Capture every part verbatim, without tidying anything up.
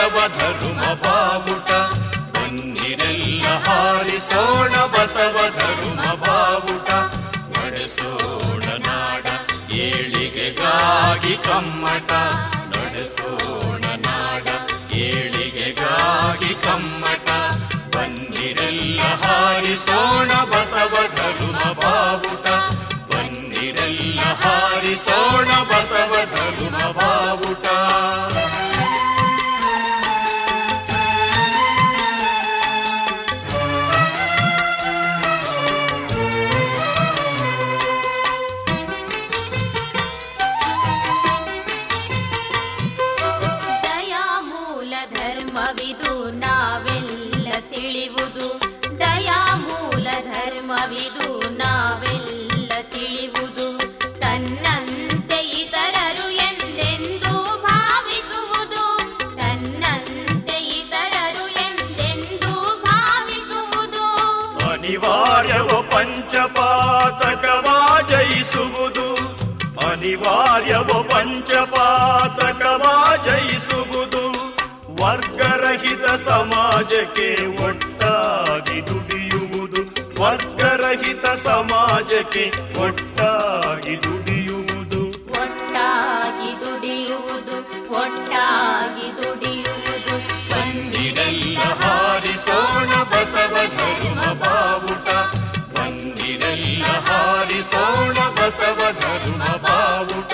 ಬಸವ ಧರ್ಮ ಬಾವುಟ. ಬನ್ನಿರೆಲ್ಲ ಹಾರಿಸೋಣ ಬಸವ ಧರ್ಮ ಬಾವುಟ. ನಡೆಸೋಣ ನಾಡ ಏಳಿಗೆಗಾಗಿ ಕಮ್ಮಟ. ನಡೆಸೋಣ ನಾಡ ಏಳಿಗೆಗಾಗಿ ಕಮ್ಮಟ. ಬನ್ನಿರೆಲ್ಲ ಹಾರಿಸೋಣ ಬಸವ ಧರ್ಮ ಬಾವುಟ. ಬನ್ನಿರೆಲ್ಲ ಹಾರಿಸೋಣ ಬಸವ ಧರ್ಮ ಬಾವುಟ. ಧರ್ಮವಿದು ನಾವೆಲ್ಲ ತಿಳಿಯುವುದು. ದಯಾಮೂಲ ಧರ್ಮವಿದು ನಾವೆಲ್ಲ ತಿಳಿಯುವುದು. ತನ್ನಂತೆ ಇತರರು ಎಂದೆಂದೂ ಭಾವಿಸುವುದು. ತನ್ನಂತೆ ಇತರರು ಎಂದೆಂದೂ ಭಾವಿಸುವುದು. ಅನಿವಾರ್ಯವೋ ಪಂಚಪಾತಕವಾ ಜಯಿಸುವುದು. ಅನಿವಾರ್ಯವೋ ಪಂಚಪಾತಕವಾ ಜಯಿಸುವುದು. ವರ್ಗರಹಿತ ಸಮಾಜಕ್ಕೆ ಒಟ್ಟಾಗಿ ದುಡಿಯುವುದು. ವರ್ಗರಹಿತ ಸಮಾಜಕ್ಕೆ ಒಟ್ಟಾಗಿ ದುಡಿಯುವುದು. ಒಟ್ಟಾಗಿ ದುಡಿಯುವುದು. ಒಟ್ಟಾಗಿ ದುಡಿಯುವುದು. ಬನ್ನಿರೆಲ್ಲ ಹಾರಿಸೋಣ ಬಸವ ಧರ್ಮ ಬಾವುಟ. ಬನ್ನಿರೆಲ್ಲ ಹಾರಿಸೋಣ ಬಸವ ಧರ್ಮ ಬಾವುಟ.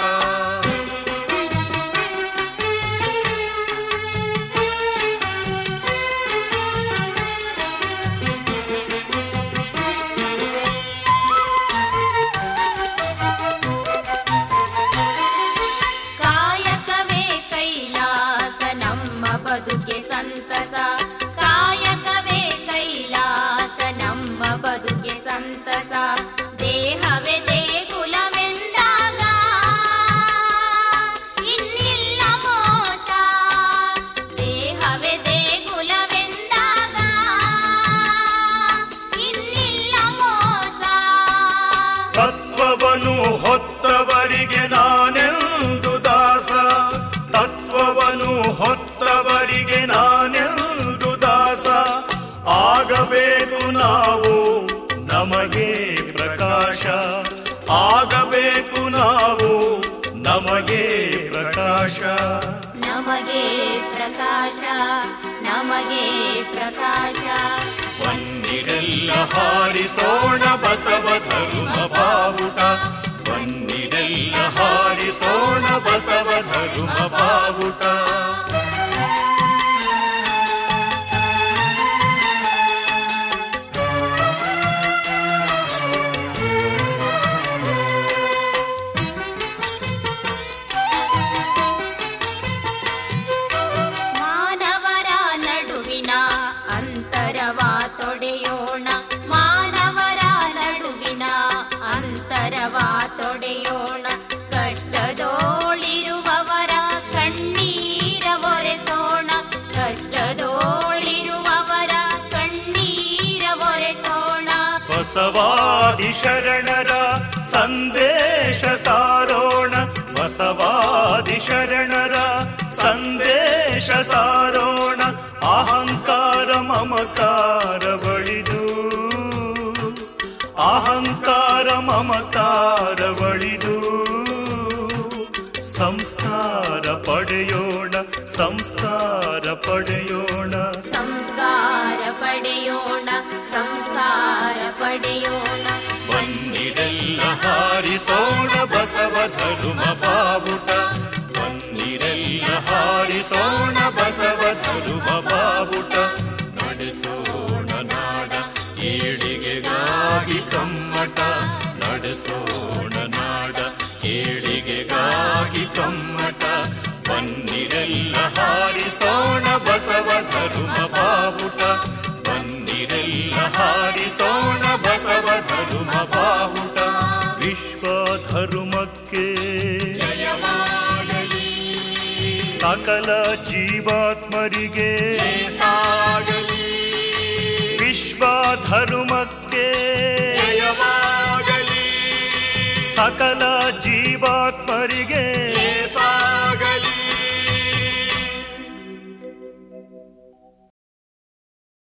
ಬದುಕೆ ಸಂತಸ. ಕಾಯಕವೇ ಕೈಲಾಸ ನಮ್ಮ ಬದುಕೆ ಸಂತಸ. ದೇಹವೇ ದೇಗುಲವೆಂದಾಗ ಇನ್ನಿಲ್ಲ ಮೋಸ. ದೇಹವೇ ದೇಗುಲವೆಂದಾಗ ಇನ್ನಿಲ್ಲ ಮೋಸ. ತತ್ವವನ್ನು ಹೊತ್ತವರಿಗೆ ನಾನೆಂದು ದಾಸ. ತತ್ವವನ್ನು ಹೊತ್ತವರಿಗೆ ನಾನೆಂದು ದಾಸ. ಆಗಬೇಕು ನಾವು ನಮಗೆ ಪ್ರಕಾಶ. ಆಗಬೇಕು ನಾವು ನಮಗೆ ಪ್ರಕಾಶ. ನಮಗೆ ಪ್ರಕಾಶ. ನಮಗೆ ಪ್ರಕಾಶ. ಬನ್ನಿರೆಲ್ಲ ಹಾರಿಸೋಣ ಬಸವ ಧರ್ಮ ಬಾವುಟ. ಬನ್ನಿರೆಲ್ಲ ಹಾರಿಸೋಣ ಬಸವ ಧರ್ಮ ಬಾವುಟ. ಮಾನವರ ನಡುವಿನ ಅಂತರವ ತೊಡೆಯೋಣ. ಮಾನವರ ನಡುವಿನ ಅಂತರವ ತೊಡೆಯೋಣ. ಕಷ್ಟದೋಳಿರುವವರ ಕಣ್ಣೀರ ಒರೆಸೋಣ. ಕಷ್ಟದೋಳಿರುವವರ ಕಣ್ಣೀರ ಒರೆಸೋಣ. ಬಸವಾದಿ ಶರಣರ ಸಂದೇಶ ಸಾರೋಣ. ಬಸವಾದಿ ಶರಣರ ಸಂದೇಶ ಸಾರೋಣ. ಅಹಂಕಾರ ಮಮಕಾರ ಬಳಿದು. ಅಹಂಕಾರ ಮಮಕಾರ ಬಳಿದು. ಸಂಸ್ಕಾರ ಪಡೆಯೋಣ. ಸಂಸ್ಕಾರ ಪಡೆಯೋಣ. ಸಂಸ್ಕಾರ ಪಡೆಯೋಣ. ಸಂಸ್ಕಾರ ಪಡೆಯೋಣ. ಬನ್ನಿರೆಲ್ಲ ಹಾರಿಸೋಣ ಬಸವ ಧರ್ಮ ಬಾವುಟ. ಬನ್ನಿರೆಲ್ಲ ಹಾರಿಸೋಣ ಬಸವ ಧರ್ಮ ಬಾವುಟ. ನಡೆಸೋಣ ನಾಡ ಏಳಿಗೆಗಾಗಿ ಕಮ್ಮಟ. ನಡೆಸೋಣ ನಾಡ ಏಳಿಗೆಗಾಗಿ ಕಮ್ಮಟ. ಬನ್ನಿರೆಲ್ಲ ಹಾರಿಸೋಣ ಬಸವ ಧರ್ಮ ಬಾವುಟ. ಬನ್ನಿರೆಲ್ಲ ಹಾರಿಸೋಣ ಬಸವ ಧರ್ಮ ಬಾವುಟ. ವಿಶ್ವ ಧರ್ಮಕ್ಕೆ ಜಯವಾಗಲಿ. ಸಕಲ ಜೀವಾತ್ಮರಿಗೆ ಸಾಗಲಿ. ವಿಶ್ವ ಧರ್ಮಕ್ಕೆ ಜಯವಾಗಲಿ. ಸಕಲ ಜೀವಾತ್ಮರಿಗೆ